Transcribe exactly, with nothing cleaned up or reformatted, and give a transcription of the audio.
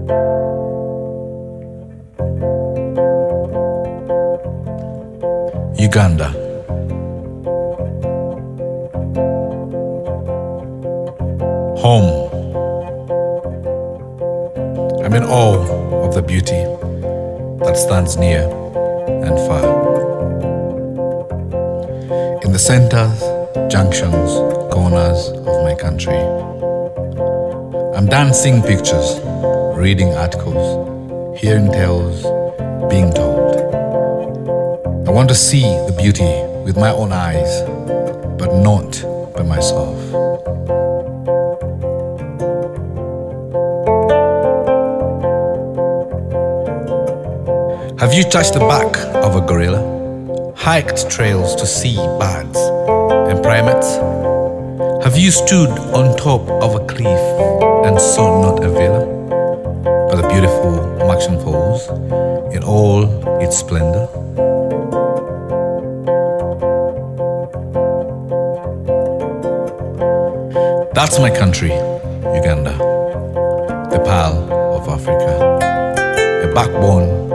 Uganda. Home. I'm in awe of the beauty that stands near and far. In the centers, junctions, corners of my country, I'm dancing pictures, reading articles, hearing tales, being told. I want to see the beauty with my own eyes, but not by myself. Have you touched the back of a gorilla? Hiked trails to see birds and primates? Have you stood on top of a cliff and saw not a villa, but the beautiful Murchison Falls in all its splendor? That's my country, Uganda, the Pearl of Africa, a backbone